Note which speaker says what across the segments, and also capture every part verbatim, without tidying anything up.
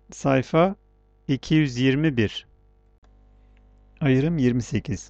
Speaker 1: Sayfa iki yüz yirmi bir. Ayrım yirmi sekiz.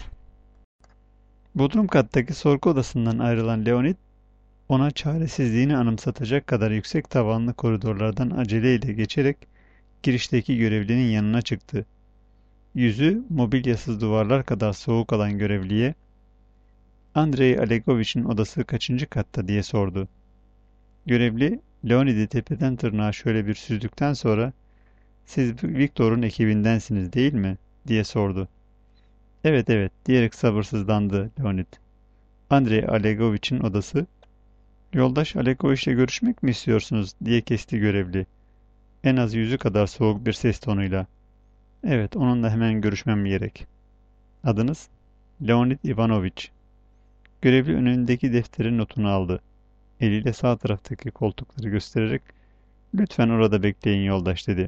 Speaker 1: Bodrum kattaki sorgu odasından ayrılan Leonid, ona çaresizliğini anımsatacak kadar yüksek tavanlı koridorlardan aceleyle geçerek girişteki görevlinin yanına çıktı. Yüzü mobilyasız duvarlar kadar soğuk olan görevliye, "Andrei Alegoviç'in odası kaçıncı katta?" diye sordu. Görevli, Leonid'i tepeden tırnağa şöyle bir süzdükten sonra, "Siz Viktor'un ekibindensiniz değil mi?" diye sordu. "Evet evet," diyerek sabırsızlandı Leonid. "Andrei Alegoviç'in odası." "Yoldaş Alegoviç'le görüşmek mi istiyorsunuz?" diye kesti görevli. En az yüzü kadar soğuk bir ses tonuyla. "Evet, onunla hemen görüşmem gerek." "Adınız?" "Leonid Ivanoviç." Görevli önündeki defterin notunu aldı. Eliyle sağ taraftaki koltukları göstererek, "Lütfen orada bekleyin yoldaş," dedi.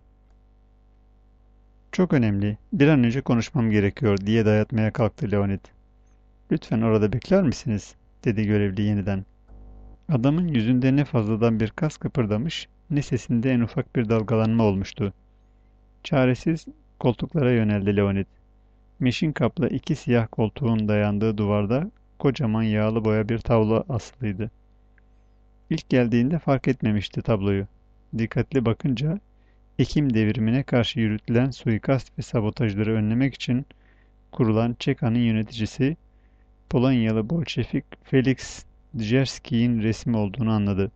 Speaker 1: "Çok önemli. Bir an önce konuşmam gerekiyor," diye dayatmaya kalktı Leonid. "Lütfen orada bekler misiniz?" dedi görevli yeniden. Adamın yüzünde ne fazladan bir kas kıpırdamış, ne sesinde en ufak bir dalgalanma olmuştu. Çaresiz koltuklara yöneldi Leonid. Meşin kaplı iki siyah koltuğun dayandığı duvarda kocaman yağlı boya bir tablo asılıydı. İlk geldiğinde fark etmemişti tabloyu. Dikkatli bakınca Ekim devrimine karşı yürütülen suikast ve sabotajları önlemek için kurulan Çeka'nın yöneticisi Polonyalı Bolşevik Felix Dzerzski'nin resmi olduğunu anladı.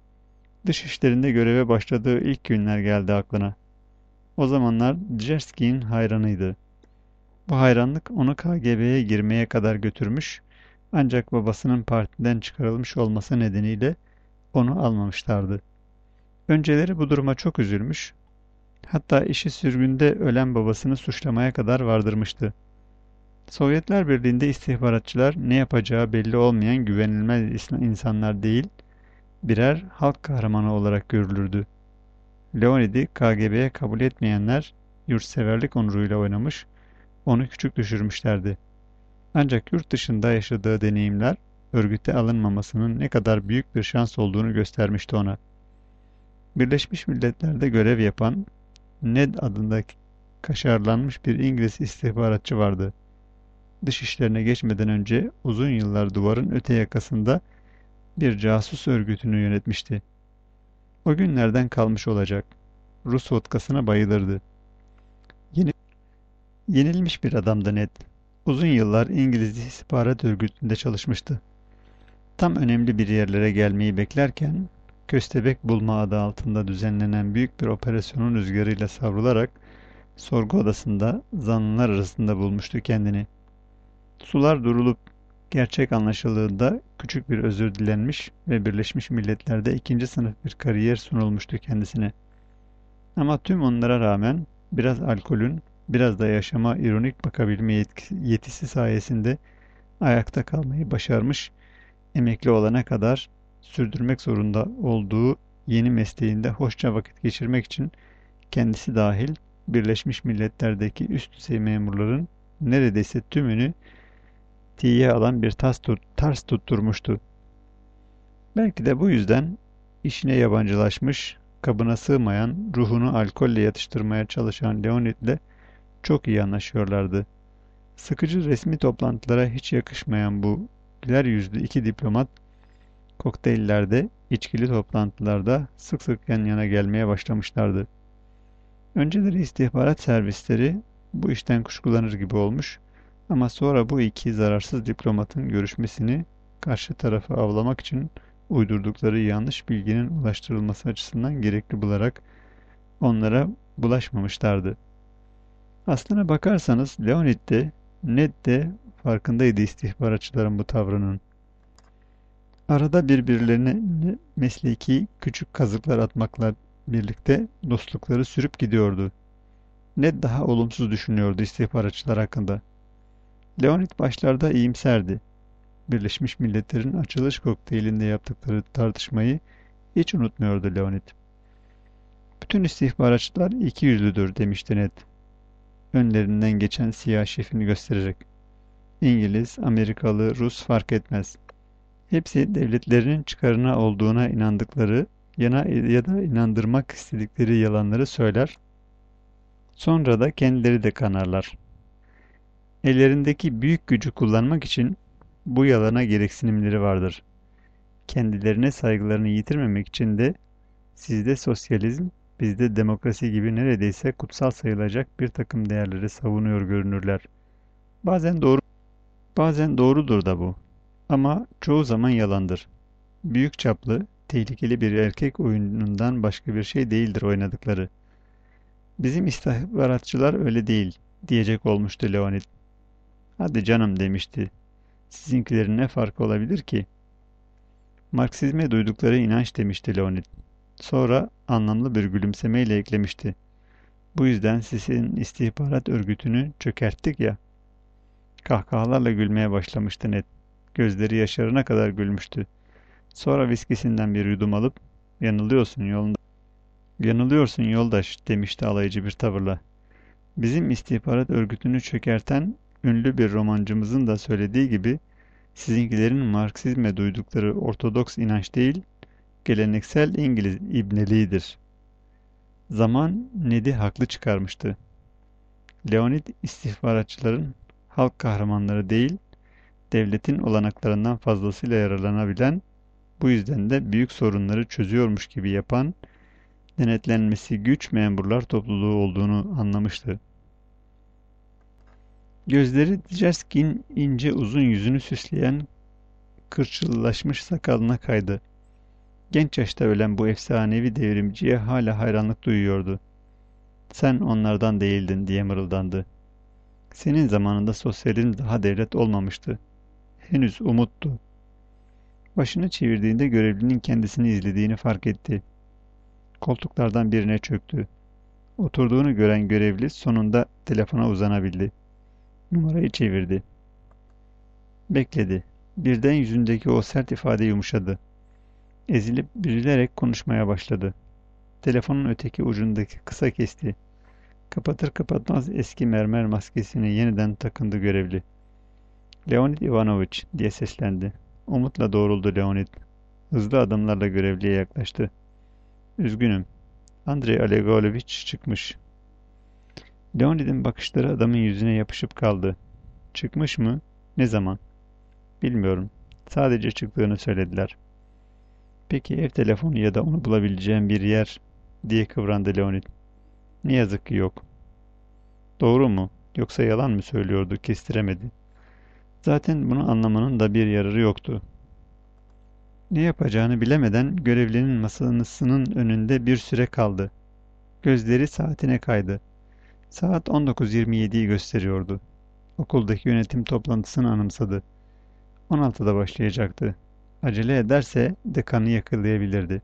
Speaker 1: Dış işlerinde göreve başladığı ilk günler geldi aklına. O zamanlar Dzerzski'nin hayranıydı. Bu hayranlık onu K G B'ye girmeye kadar götürmüş, ancak babasının partiden çıkarılmış olması nedeniyle onu almamışlardı. Önceleri bu duruma çok üzülmüş, hatta işi sürgünde ölen babasını suçlamaya kadar vardırmıştı. Sovyetler Birliği'nde istihbaratçılar ne yapacağı belli olmayan güvenilmez insanlar değil, birer halk kahramanı olarak görülürdü. Leonid'i K G B'ye kabul etmeyenler yurtseverlik onuruyla oynamış, onu küçük düşürmüşlerdi. Ancak yurt dışında yaşadığı deneyimler örgüte alınmamasının ne kadar büyük bir şans olduğunu göstermişti ona. Birleşmiş Milletler'de görev yapan Ned adındaki kaşarlanmış bir İngiliz istihbaratçı vardı. Dış işlerine geçmeden önce uzun yıllar duvarın öte yakasında bir casus örgütünü yönetmişti. O günlerden kalmış olacak. Rus vodkasına bayılırdı. Yeni, yenilmiş bir adamdı Ned. Uzun yıllar İngiliz istihbarat örgütünde çalışmıştı. Tam önemli bir yerlere gelmeyi beklerken, Köstebek Bulma adı altında düzenlenen büyük bir operasyonun rüzgarıyla savrularak sorgu odasında zanlılar arasında bulmuştu kendini. Sular durulup gerçek anlaşıldığında küçük bir özür dilenmiş ve Birleşmiş Milletler'de ikinci sınıf bir kariyer sunulmuştu kendisine. Ama tüm onlara rağmen biraz alkolün, biraz da yaşama ironik bakabilme yetkisi, yetisi sayesinde ayakta kalmayı başarmış, emekli olana kadar sürdürmek zorunda olduğu yeni mesleğinde hoşça vakit geçirmek için kendisi dahil Birleşmiş Milletler'deki üst düzey memurların neredeyse tümünü tiye alan bir tas tut, tars tutturmuştu. Belki de bu yüzden işine yabancılaşmış, kabına sığmayan, ruhunu alkolle yatıştırmaya çalışan Leonid'le çok iyi anlaşıyorlardı. Sıkıcı resmi toplantılara hiç yakışmayan bu güler yüzlü iki diplomat, kokteyllerde, içkili toplantılarda sık sık yan yana gelmeye başlamışlardı. Önceleri istihbarat servisleri bu işten kuşkulanır gibi olmuş, ama sonra bu iki zararsız diplomatın görüşmesini karşı tarafı avlamak için uydurdukları yanlış bilginin ulaştırılması açısından gerekli bularak onlara bulaşmamışlardı. Aslına bakarsanız Leonid de Ned de farkındaydı istihbaratçıların bu tavrının. Arada birbirlerine mesleki küçük kazıklar atmakla birlikte dostlukları sürüp gidiyordu. Ned daha olumsuz düşünüyordu istihbaratçılar hakkında. Leonid başlarda iyimserdi. Birleşmiş Milletler'in açılış kokteylinde yaptıkları tartışmayı hiç unutmuyordu Leonid. "Bütün istihbaratçılar iki yüzlüdür," demişti Ned, önlerinden geçen siyah şefini göstererek. "İngiliz, Amerikalı, Rus fark etmez. Hepsi devletlerinin çıkarına olduğuna inandıkları yana ya da inandırmak istedikleri yalanları söyler, sonra da kendileri de kanarlar. Ellerindeki büyük gücü kullanmak için bu yalana gereksinimleri vardır. Kendilerine saygılarını yitirmemek için de sizde sosyalizm, bizde demokrasi gibi neredeyse kutsal sayılacak bir takım değerleri savunuyor görünürler. Bazen doğru, bazen doğrudur da bu. Ama çoğu zaman yalandır. Büyük çaplı, tehlikeli bir erkek oyunundan başka bir şey değildir oynadıkları. Bizim istihbaratçılar öyle değil, diyecek olmuştu Leonid. Hadi canım demişti. Sizinkilerin ne farkı olabilir ki? Marksizme duydukları inanç demişti Leonid. Sonra anlamlı bir gülümsemeyle eklemişti. Bu yüzden sizin istihbarat örgütünü çökerttik ya. Kahkahalarla gülmeye başlamıştı Ned. Gözleri yaşarına kadar gülmüştü. Sonra viskisinden bir yudum alıp yanılıyorsun yolunda. Yanılıyorsun yoldaş demişti alaycı bir tavırla. Bizim istihbarat örgütünü çökerten ünlü bir romancımızın da söylediği gibi sizinkilerin Marksizme duydukları ortodoks inanç değil, geleneksel İngiliz ibneliğidir. Zaman Ned'i haklı çıkarmıştı. Leonid istihbaratçıların halk kahramanları değil, devletin olanaklarından fazlasıyla yararlanabilen, bu yüzden de büyük sorunları çözüyormuş gibi yapan, denetlenmesi güç memurlar topluluğu olduğunu anlamıştı. Gözleri Djerskin ince uzun yüzünü süsleyen kırçıllaşmış sakalına kaydı. Genç yaşta ölen bu efsanevi devrimciye hala hayranlık duyuyordu. Sen onlardan değildin diye mırıldandı. Senin zamanında sosyalizm daha devlet olmamıştı. Henüz umuttu. Başını çevirdiğinde görevlinin kendisini izlediğini fark etti. Koltuklardan birine çöktü. Oturduğunu gören görevli sonunda telefona uzanabildi. Numarayı çevirdi. Bekledi. Birden yüzündeki o sert ifade yumuşadı. Ezilip büzülerek konuşmaya başladı. Telefonun öteki ucundaki kısa kesti. Kapatır kapatmaz eski mermer maskesini yeniden takındı görevli. Leonid Ivanovich diye seslendi. Umutla doğruldu Leonid. Hızlı adımlarla görevliye yaklaştı. Üzgünüm. Andrei Alegolovich çıkmış. Leonid'in bakışları adamın yüzüne yapışıp kaldı. Çıkmış mı? Ne zaman? Bilmiyorum. Sadece çıktığını söylediler. Peki ev telefonu ya da onu bulabileceğim bir yer diye kıvrandı Leonid. Ne yazık ki yok. Doğru mu? Yoksa yalan mı söylüyordu? Kestiremedi. Zaten bunu anlamanın da bir yararı yoktu. Ne yapacağını bilemeden görevlinin masasının önünde bir süre kaldı. Gözleri saatine kaydı. Saat on dokuz yirmi yediyi gösteriyordu. Okuldaki yönetim toplantısını anımsadı. on altıda başlayacaktı. Acele ederse dekanı yakalayabilirdi.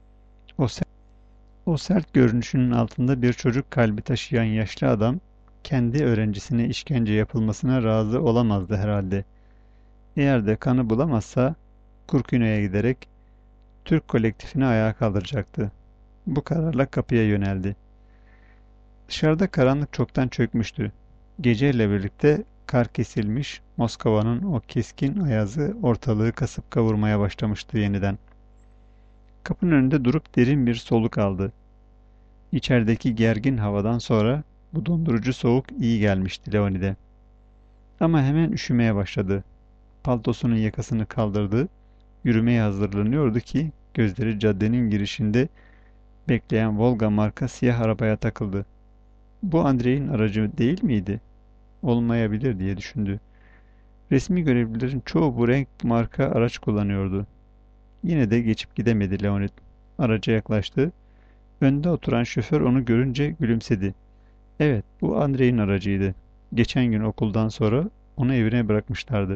Speaker 1: O sert, o sert görünüşünün altında bir çocuk kalbi taşıyan yaşlı adam, kendi öğrencisine işkence yapılmasına razı olamazdı herhalde. Eğer dekanı bulamazsa, Kurküne'ye giderek Türk kolektifini ayağa kaldıracaktı. Bu kararla kapıya yöneldi. Dışarıda karanlık çoktan çökmüştü. Geceyle birlikte kar kesilmiş, Moskova'nın o keskin ayazı ortalığı kasıp kavurmaya başlamıştı yeniden. Kapının önünde durup derin bir soluk aldı. İçerideki gergin havadan sonra bu dondurucu soğuk iyi gelmişti Leonid'e. Ama hemen üşümeye başladı. Paltosunun yakasını kaldırdı, yürümeye hazırlanıyordu ki gözleri caddenin girişinde bekleyen Volga marka siyah arabaya takıldı. Bu Andrei'nin aracı değil miydi? Olmayabilir diye düşündü. Resmi görevlilerin çoğu bu renk marka araç kullanıyordu. Yine de geçip gidemedi Leonid. Araca yaklaştı. Önde oturan şoför onu görünce gülümsedi. Evet, bu Andrei'nin aracıydı. Geçen gün okuldan sonra onu evine bırakmışlardı.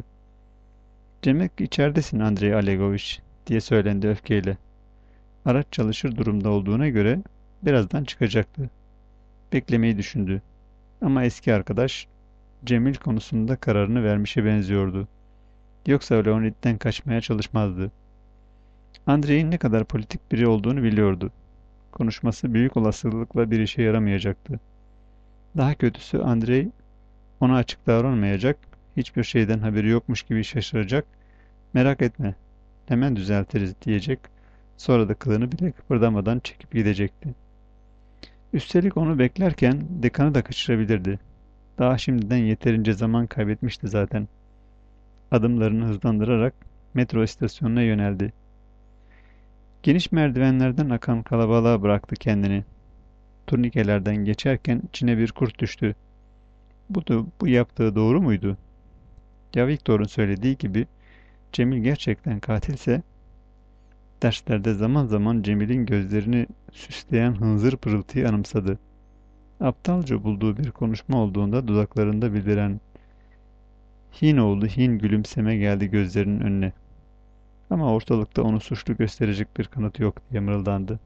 Speaker 1: Demek içeridesin Andrei Alegovich diye söylendi öfkeyle. Araç çalışır durumda olduğuna göre birazdan çıkacaktı. Beklemeyi düşündü. Ama eski arkadaş Cemil konusunda kararını vermişe benziyordu. Yoksa Leonid'den kaçmaya çalışmazdı. Andrei'nin ne kadar politik biri olduğunu biliyordu. Konuşması büyük olasılıkla bir işe yaramayacaktı. Daha kötüsü Andrei ona açık davranmayacak, hiçbir şeyden haberi yokmuş gibi şaşıracak, merak etme, hemen düzeltiriz diyecek, Sonra da kılını bile kıpırdamadan çekip gidecekti. Üstelik onu beklerken dekanı da kaçırabilirdi. Daha şimdiden yeterince zaman kaybetmişti zaten. Adımlarını hızlandırarak metro istasyonuna yöneldi. Geniş merdivenlerden akan kalabalığa bıraktı kendini. Turnikelerden geçerken içine bir kurt düştü. Bu, da, bu yaptığı doğru muydu? Ya Viktor'un söylediği gibi Cemil gerçekten katilse, derslerde zaman zaman Cemil'in gözlerini süsleyen hınzır pırıltıyı anımsadı. Aptalca bulduğu bir konuşma olduğunda dudaklarında bildiren hin oğlu hin gülümseme geldi gözlerinin önüne. Ama ortalıkta onu suçlu gösterecek bir kanıt yok diye mırıldandı.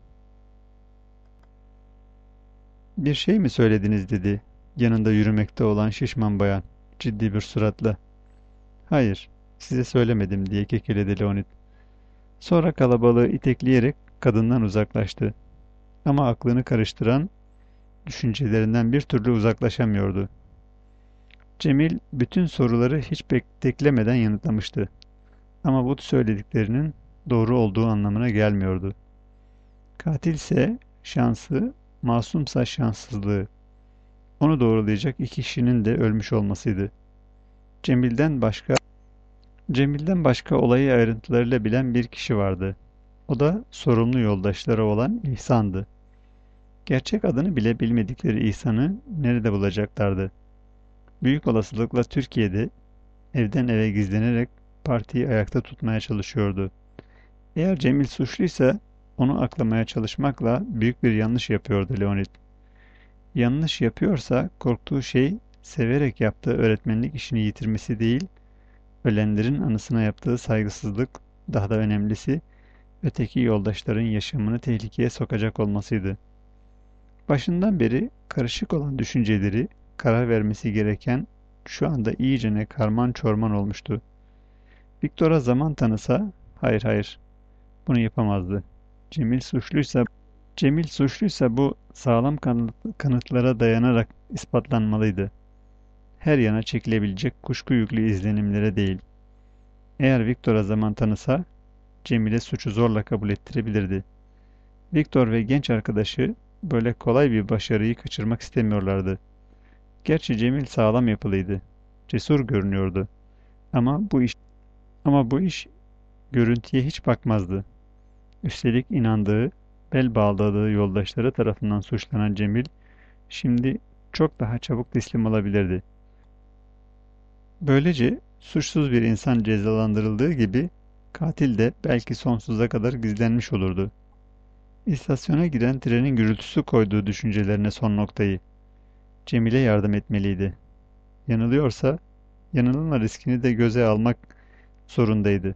Speaker 1: Bir şey mi söylediniz dedi yanında yürümekte olan şişman bayan ciddi bir suratla. Hayır, size söylemedim diye kekeledi Leonid. Sonra kalabalığı itekleyerek kadından uzaklaştı. Ama aklını karıştıran düşüncelerinden bir türlü uzaklaşamıyordu. Cemil bütün soruları hiç beklemeden yanıtlamıştı. Ama bu söylediklerinin doğru olduğu anlamına gelmiyordu. Katilse şansı, masumsa şanssızlığı. Onu doğrulayacak iki kişinin de ölmüş olmasıydı. Cemil'den başka Cemil'den başka olayı ayrıntılarıyla bilen bir kişi vardı. O da sorumlu yoldaşları olan İhsan'dı. Gerçek adını bile bilmedikleri İhsan'ı nerede bulacaklardı? Büyük olasılıkla Türkiye'de evden eve gizlenerek partiyi ayakta tutmaya çalışıyordu. Eğer Cemil suçluysa onu aklamaya çalışmakla büyük bir yanlış yapıyordu Leonid. Yanlış yapıyorsa korktuğu şey severek yaptığı öğretmenlik işini yitirmesi değil, ölenlerin anısına yaptığı saygısızlık, daha da önemlisi öteki yoldaşların yaşamını tehlikeye sokacak olmasıydı. Başından beri karışık olan düşünceleri, karar vermesi gereken şu anda iyicene karman çorman olmuştu. Viktor'a zaman tanısa, hayır hayır, bunu yapamazdı. Cemil suçluysa, Cemil suçluysa bu sağlam kanıt, kanıtlara dayanarak ispatlanmalıydı. Her yana çekilebilecek kuşku yüklü izlenimlere değil. Eğer Viktor'a zaman tanısa, Cemil'e suçu zorla kabul ettirebilirdi. Viktor ve genç arkadaşı böyle kolay bir başarıyı kaçırmak istemiyorlardı. Gerçi Cemil sağlam yapılıydı. Cesur görünüyordu. Ama bu iş ama bu iş görüntüye hiç bakmazdı. Üstelik inandığı, bel bağladığı yoldaşları tarafından suçlanan Cemil şimdi çok daha çabuk teslim olabilirdi. Böylece suçsuz bir insan cezalandırıldığı gibi katil de belki sonsuza kadar gizlenmiş olurdu. İstasyona giren trenin gürültüsü koyduğu düşüncelerine son noktayı. Cemil'e yardım etmeliydi. Yanılıyorsa, yanılma riskini de göze almak zorundaydı.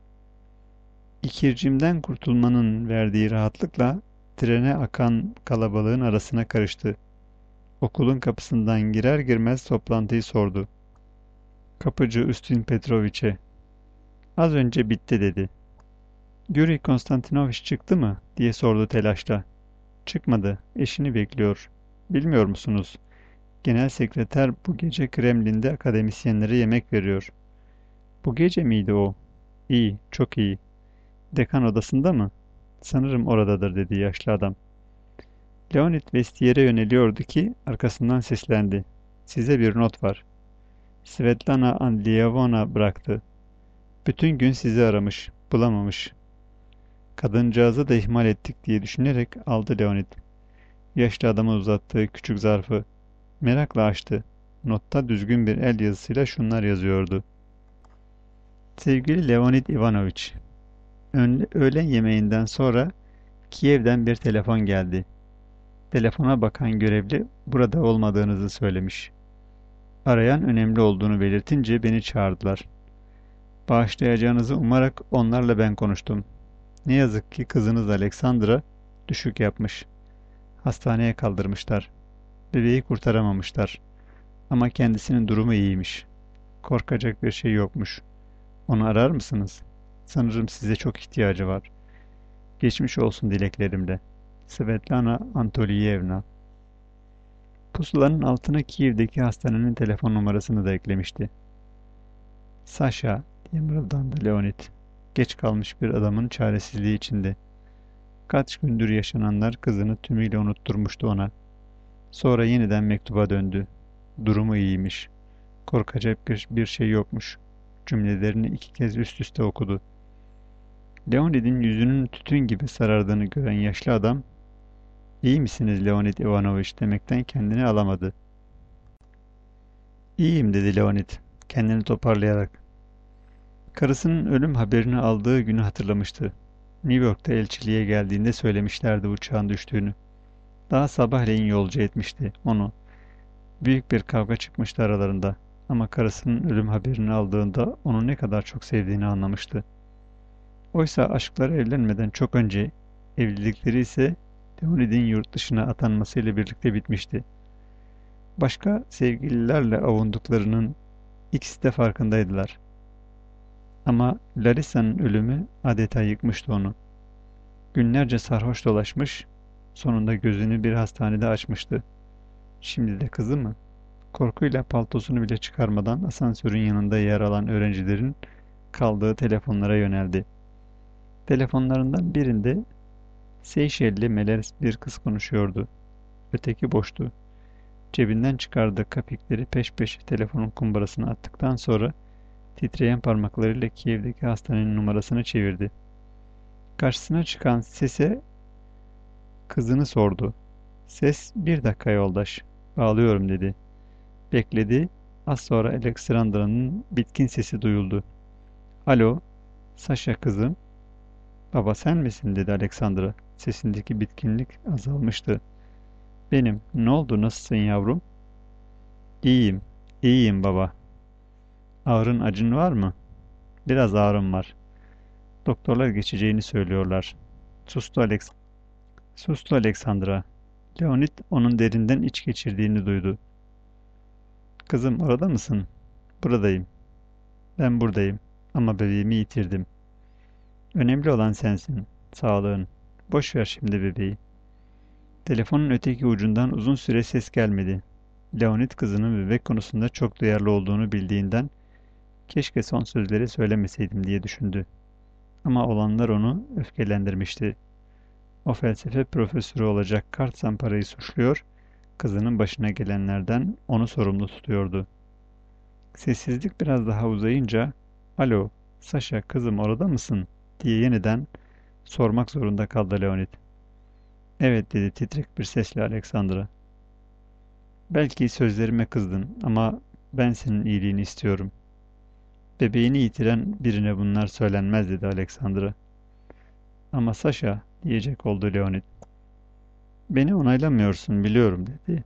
Speaker 1: İkircimden kurtulmanın verdiği rahatlıkla trene akan kalabalığın arasına karıştı. Okulun kapısından girer girmez toplantıyı sordu. Kapıcı Üstün Petroviç'e. Az önce bitti dedi. Yuri Konstantinoviç çıktı mı? Diye sordu telaşla. Çıkmadı. Eşini bekliyor. Bilmiyor musunuz? Genel sekreter bu gece Kremlin'de akademisyenlere yemek veriyor. Bu gece miydi o? İyi, çok iyi. Dekan odasında mı? Sanırım oradadır dedi yaşlı adam. Leonid vestiyere yöneliyordu ki arkasından seslendi. Size bir not var. Svetlana Andreyevna bıraktı. Bütün gün sizi aramış, bulamamış. Kadıncağızı da ihmal ettik diye düşünerek aldı Leonid. Yaşlı adama uzattığı küçük zarfı. Merakla açtı. Notta düzgün bir el yazısıyla şunlar yazıyordu. Sevgili Leonid Ivanoviç, öğlen yemeğinden sonra Kiev'den bir telefon geldi. Telefona bakan görevli burada olmadığınızı söylemiş. Arayan önemli olduğunu belirtince beni çağırdılar. Bağışlayacağınızı umarak onlarla ben konuştum. Ne yazık ki kızınız Alexandra düşük yapmış. Hastaneye kaldırmışlar. Bebeği kurtaramamışlar. Ama kendisinin durumu iyiymiş. Korkacak bir şey yokmuş. Onu arar mısınız? Sanırım size çok ihtiyacı var. Geçmiş olsun dileklerimle. Svetlana Antoliyevna. Pusulanın altına Kiev'deki hastanenin telefon numarasını da eklemişti. Saşa diye mırıldandı Leonid. Geç kalmış bir adamın çaresizliği içinde. Kaç gündür yaşananlar kızını tümüyle unutturmuştu ona. Sonra yeniden mektuba döndü. Durumu iyiymiş. Korkacak bir, bir şey yokmuş. Cümlelerini iki kez üst üste okudu. Leonid'in yüzünün tütün gibi sarardığını gören yaşlı adam, "İyi misiniz Leonid Ivanoviç?" demekten kendini alamadı. "İyiyim," dedi Leonid, kendini toparlayarak. Karısının ölüm haberini aldığı günü hatırlamıştı. New York'ta elçiliğe geldiğinde söylemişlerdi uçağın düştüğünü. Daha sabahleyin yolcu etmişti onu. Büyük bir kavga çıkmıştı aralarında. Ama karısının ölüm haberini aldığında onu ne kadar çok sevdiğini anlamıştı. Oysa aşkları evlenmeden çok önce, evlilikleri ise Leonid'in yurt dışına atanmasıyla birlikte bitmişti. Başka sevgililerle avunduklarının ikisi de farkındaydılar. Ama Larissa'nın ölümü adeta yıkmıştı onu. Günlerce sarhoş dolaşmış, sonunda gözünü bir hastanede açmıştı. Şimdi de kızı mı? Korkuyla paltosunu bile çıkarmadan asansörün yanında yer alan öğrencilerin kaldığı telefonlara yöneldi. Telefonlarından birinde Seyşelli melez bir kız konuşuyordu. Öteki boştu. Cebinden çıkardığı kapikleri peş peşe telefonun kumbarasına attıktan sonra titreyen parmaklarıyla Kiev'deki hastanenin numarasını çevirdi. Karşısına çıkan sese kızını sordu. Ses, "Bir dakika yoldaş, bağlıyorum," dedi. Bekledi. Az sonra Alexandra'nın bitkin sesi duyuldu. "Alo, Sasha kızım." "Baba sen misin?" dedi Alexandra. Sesindeki bitkinlik azalmıştı. "Benim. Ne oldu? Nasılsın yavrum?" "İyiyim. İyiyim baba." "Ağrın acın var mı?" "Biraz ağrım var. Doktorlar geçeceğini söylüyorlar." Sustu Alex. Sustu Alexandra. Leonid onun derinden iç geçirdiğini duydu. "Kızım orada mısın?" "Buradayım. Ben buradayım. Ama bebeğimi yitirdim. Önemli olan sensin. Sağlığın. Boş ver şimdi bebeği." Telefonun öteki ucundan uzun süre ses gelmedi. Leonid kızının bebek konusunda çok duyarlı olduğunu bildiğinden keşke son sözleri söylemeseydim diye düşündü. Ama olanlar onu öfkelendirmişti. O felsefe profesörü olacak kart zamparayı suçluyor, kızının başına gelenlerden onu sorumlu tutuyordu. Sessizlik biraz daha uzayınca, "Alo, Sasha kızım orada mısın?" diye yeniden sormak zorunda kaldı Leonid. "Evet," dedi titrek bir sesle Alexandra. "Belki sözlerime kızdın ama ben senin iyiliğini istiyorum." "Bebeğini yitiren birine bunlar söylenmez," dedi Alexandra. "Ama Sasha," diyecek oldu Leonid. "Beni onaylamıyorsun biliyorum," dedi.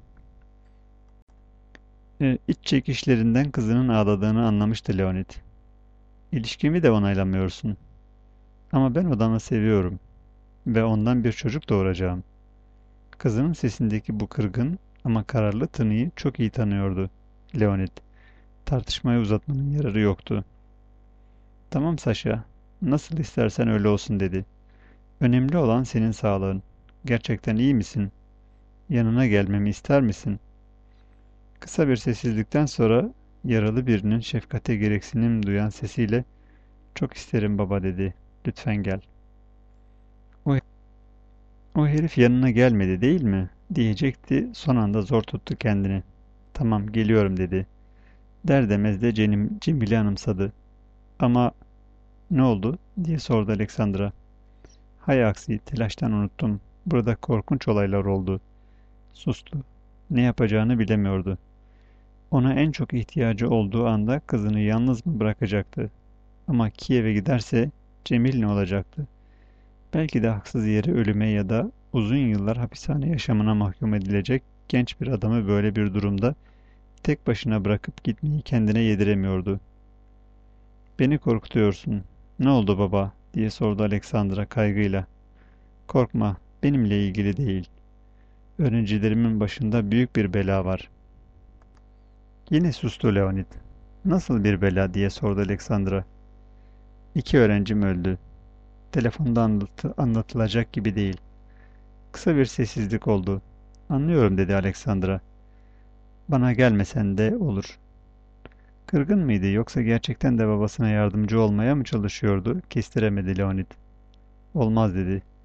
Speaker 1: E, iç çekişlerinden kızının ağladığını anlamıştı Leonid. "İlişkimi de onaylamıyorsun. Ama ben odamı seviyorum ve ondan bir çocuk doğuracağım." Kızının sesindeki bu kırgın ama kararlı tınıyı çok iyi tanıyordu Leonid. Tartışmayı uzatmanın yararı yoktu. "Tamam Saşa, nasıl istersen öyle olsun," dedi. "Önemli olan senin sağlığın. Gerçekten iyi misin? Yanına gelmemi ister misin?" Kısa bir sessizlikten sonra yaralı birinin şefkate gereksinim duyan sesiyle, "Çok isterim baba," dedi. "Lütfen gel." O, o herif yanına gelmedi değil mi? Diyecekti, son anda zor tuttu kendini. "Tamam geliyorum," dedi. Der demez de Cenim, Cemil'i anımsadı. "Ama ne oldu?" diye sordu Alexandra. "Hay aksi, telaştan unuttum. Burada korkunç olaylar oldu." Sustu. Ne yapacağını bilemiyordu. Ona en çok ihtiyacı olduğu anda kızını yalnız mı bırakacaktı? Ama Kiev'e giderse Cemil ne olacaktı? Belki de haksız yere ölüme ya da uzun yıllar hapishane yaşamına mahkum edilecek genç bir adamı böyle bir durumda tek başına bırakıp gitmeyi kendine yediremiyordu. "Beni korkutuyorsun. Ne oldu baba?" diye sordu Alexandra kaygıyla. "Korkma, benimle ilgili değil. Öğrencilerimin başında büyük bir bela var." Yine sustu Leonid. "Nasıl bir bela?" diye sordu Alexandra. "İki öğrencim öldü. Telefonda anlatı anlatılacak gibi değil." Kısa bir sessizlik oldu. "Anlıyorum," dedi Alexandra. "Bana gelmesen de olur." Kırgın mıydı yoksa gerçekten de babasına yardımcı olmaya mı çalışıyordu? Kestiremedi Leonid. "Olmaz," dedi.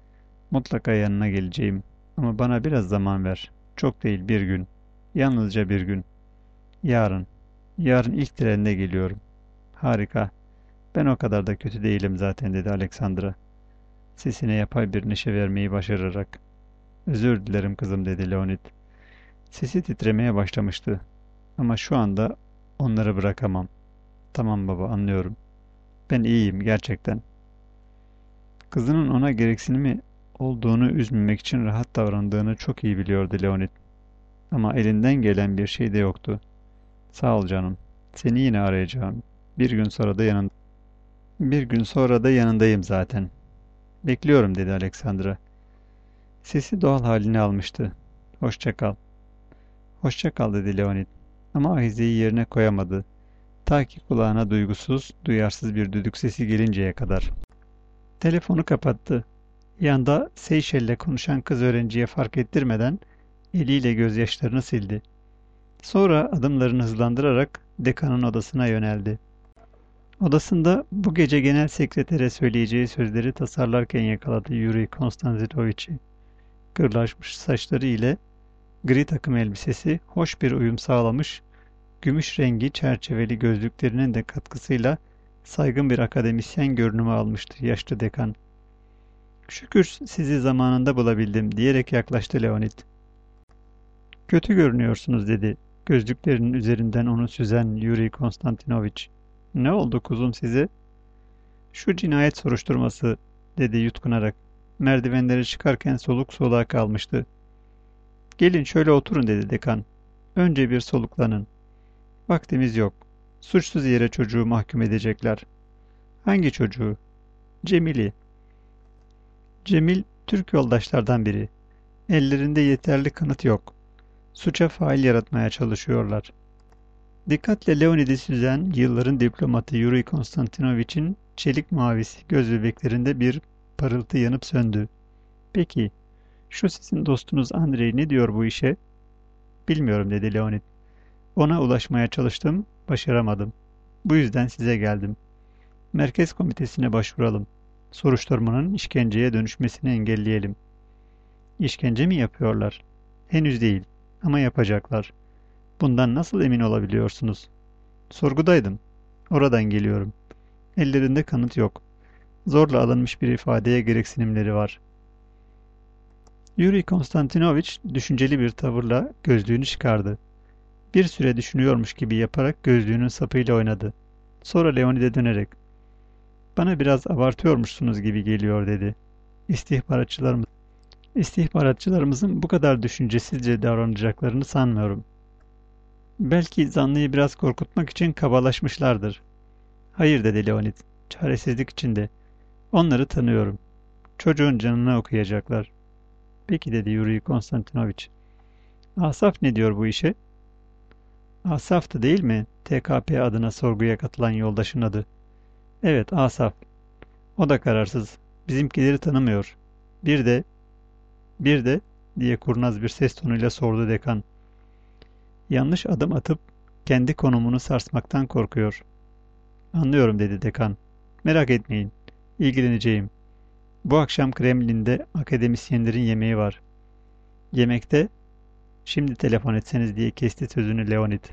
Speaker 1: Mutlaka yanına geleceğim. Ama bana biraz zaman ver. Çok değil, bir gün. Yalnızca bir gün. Yarın. Yarın ilk trenle geliyorum. Harika. Ben o kadar da kötü değilim zaten dedi Alexandra. Sesine yapay bir neşe vermeyi başararak. Özür dilerim kızım dedi Leonid. Sesi titremeye başlamıştı. Ama şu anda onları bırakamam. Tamam baba, anlıyorum. Ben iyiyim gerçekten. Kızının ona gereksinimi olduğunu üzmemek için rahat davrandığını çok iyi biliyordu Leonid. Ama elinden gelen bir şey de yoktu. Sağ ol canım. Seni yine arayacağım. Bir gün sonra da yanın Bir gün sonra da yanındayım zaten. Bekliyorum dedi Alexandra. Sesi doğal halini almıştı. Hoşça kal. Hoşça kal dedi Leonid. Ama ahizeyi yerine koyamadı. Ta ki kulağına duygusuz, duyarsız bir düdük sesi gelinceye kadar. Telefonu kapattı. Yanda Seyşel'le konuşan kız öğrenciye fark ettirmeden eliyle gözyaşlarını sildi. Sonra adımlarını hızlandırarak dekanın odasına yöneldi. Odasında bu gece genel sekretere söyleyeceği sözleri tasarlarken yakaladı Yuri Konstantinoviç'i. Kırlaşmış saçları ile gri takım elbisesi hoş bir uyum sağlamış, gümüş rengi çerçeveli gözlüklerinin de katkısıyla saygın bir akademisyen görünümü almıştı yaşlı dekan. "Şükür sizi zamanında bulabildim." diyerek yaklaştı Leonid. "Kötü görünüyorsunuz." dedi gözlüklerinin üzerinden onu süzen Yuri Konstantinoviç. "Ne oldu kuzum size?" "Şu cinayet soruşturması." dedi yutkunarak. Merdivenleri çıkarken soluk soluğa kalmıştı. "Gelin şöyle oturun." dedi dekan. "Önce bir soluklanın. Vaktimiz yok. Suçsuz yere çocuğu mahkum edecekler." "Hangi çocuğu?" "Cemil'i." Cemil, Türk yoldaşlardan biri. Ellerinde yeterli kanıt yok. Suça fail yaratmaya çalışıyorlar. Dikkatle Leonid'i süzen yılların diplomatı Yuri Konstantinoviç'in çelik mavisi göz bebeklerinde bir parıltı yanıp söndü. "Peki, şu sizin dostunuz Andrei ne diyor bu işe?" "Bilmiyorum." dedi Leonid. "Ona ulaşmaya çalıştım, başaramadım. Bu yüzden size geldim. Merkez Komitesi'ne başvuralım. Soruşturmanın işkenceye dönüşmesini engelleyelim." "İşkence mi yapıyorlar?" "Henüz değil ama yapacaklar." "Bundan nasıl emin olabiliyorsunuz?" "Sorgudaydım. Oradan geliyorum. Ellerinde kanıt yok. Zorla alınmış bir ifadeye gereksinimleri var." Yuri Konstantinoviç düşünceli bir tavırla gözlüğünü çıkardı. Bir süre düşünüyormuş gibi yaparak gözlüğünün sapıyla oynadı. Sonra Leonid'e dönerek, "Bana biraz abartıyormuşsunuz gibi geliyor." dedi. İstihbaratçılarımız, istihbaratçılarımızın bu kadar düşüncesizce davranacaklarını sanmıyorum. Belki zanlıyı biraz korkutmak için kabalaşmışlardır." "Hayır." dedi Leonid, çaresizlik içinde. "Onları tanıyorum. Çocuğun canına okuyacaklar." "Peki." dedi Yuri Konstantinoviç. "Asaf ne diyor bu işe?" "Asaf'tı değil mi? T K P adına sorguya katılan yoldaşın adı." "Evet, Asaf. O da kararsız. Bizimkileri tanımıyor. Bir de, bir de diye kurnaz bir ses tonuyla sordu dekan. Yanlış adım atıp kendi konumunu sarsmaktan korkuyor." "Anlıyorum." dedi dekan. "Merak etmeyin. İlgileneceğim. Bu akşam Kremlin'de akademisyenlerin yemeği var." "Yemekte şimdi telefon etseniz." diye kesti sözünü Leonid.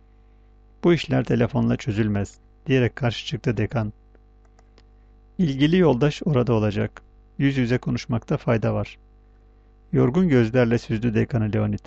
Speaker 1: "Bu işler telefonla çözülmez." diyerek karşı çıktı dekan. "İlgili yoldaş orada olacak. Yüz yüze konuşmakta fayda var." Yorgun gözlerle süzdü dekanı Leonid.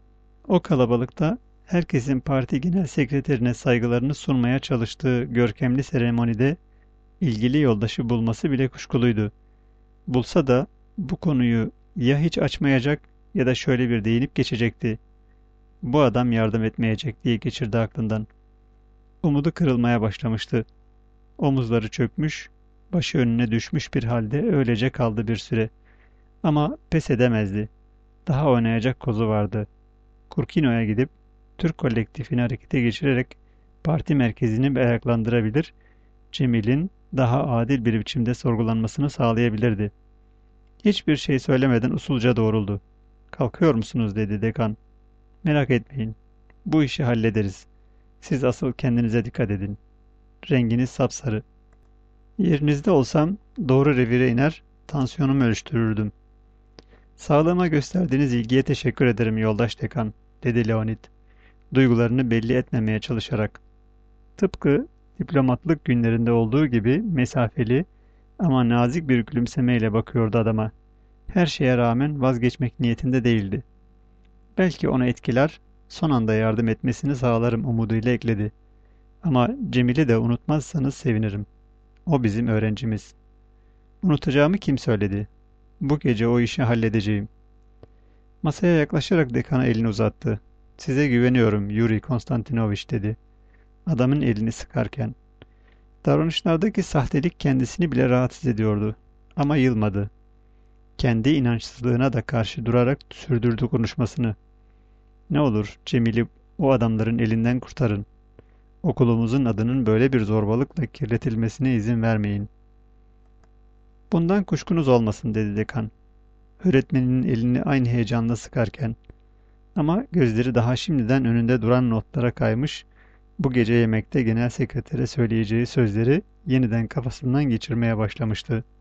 Speaker 1: O kalabalıkta herkesin parti genel sekreterine saygılarını sunmaya çalıştığı görkemli seremonide ilgili yoldaşı bulması bile kuşkuluydu. Bulsa da bu konuyu ya hiç açmayacak ya da şöyle bir değinip geçecekti. "Bu adam yardım etmeyecek." diye geçirdi aklından. Umudu kırılmaya başlamıştı. Omuzları çökmüş, başı önüne düşmüş bir halde öylece kaldı bir süre. Ama pes edemezdi. Daha oynayacak kozu vardı. Kurkino'ya gidip Türk kolektifini harekete geçirerek parti merkezini ayaklandırabilir, Cemil'in daha adil bir biçimde sorgulanmasını sağlayabilirdi. Hiçbir şey söylemeden usulca doğruldu. "Kalkıyor musunuz?" dedi dekan. "Merak etmeyin. Bu işi hallederiz. Siz asıl kendinize dikkat edin. Renginiz sapsarı. Yerinizde olsam doğru revire iner, tansiyonumu ölçtürürdüm. Sağlığıma gösterdiğiniz ilgiye teşekkür ederim yoldaş dekan, dedi Leonid, duygularını belli etmemeye çalışarak. Tıpkı diplomatlık günlerinde olduğu gibi mesafeli ama nazik bir gülümsemeyle bakıyordu adama. Her şeye rağmen vazgeçmek niyetinde değildi. Belki onu etkiler, son anda yardım etmesini sağlarım umuduyla ekledi. Ama Cemil'i de unutmazsanız sevinirim. O bizim öğrencimiz. Unutacağımı kim söyledi? Bu gece o işi halledeceğim. Masaya yaklaşarak dekana elini uzattı. Size güveniyorum Yuri Konstantinoviç dedi. Adamın elini sıkarken. Davranışlardaki sahtelik kendisini bile rahatsız ediyordu. Ama yılmadı. Kendi inançsızlığına da karşı durarak sürdürdü konuşmasını. Ne olur Cemil'i o adamların elinden kurtarın. Okulumuzun adının böyle bir zorbalıkla kirletilmesine izin vermeyin. Bundan kuşkunuz olmasın dedi dekan. Öğretmeninin elini aynı heyecanla sıkarken. Ama gözleri daha şimdiden önünde duran notlara kaymış, bu gece yemekte genel sekretere söyleyeceği sözleri yeniden kafasından geçirmeye başlamıştı.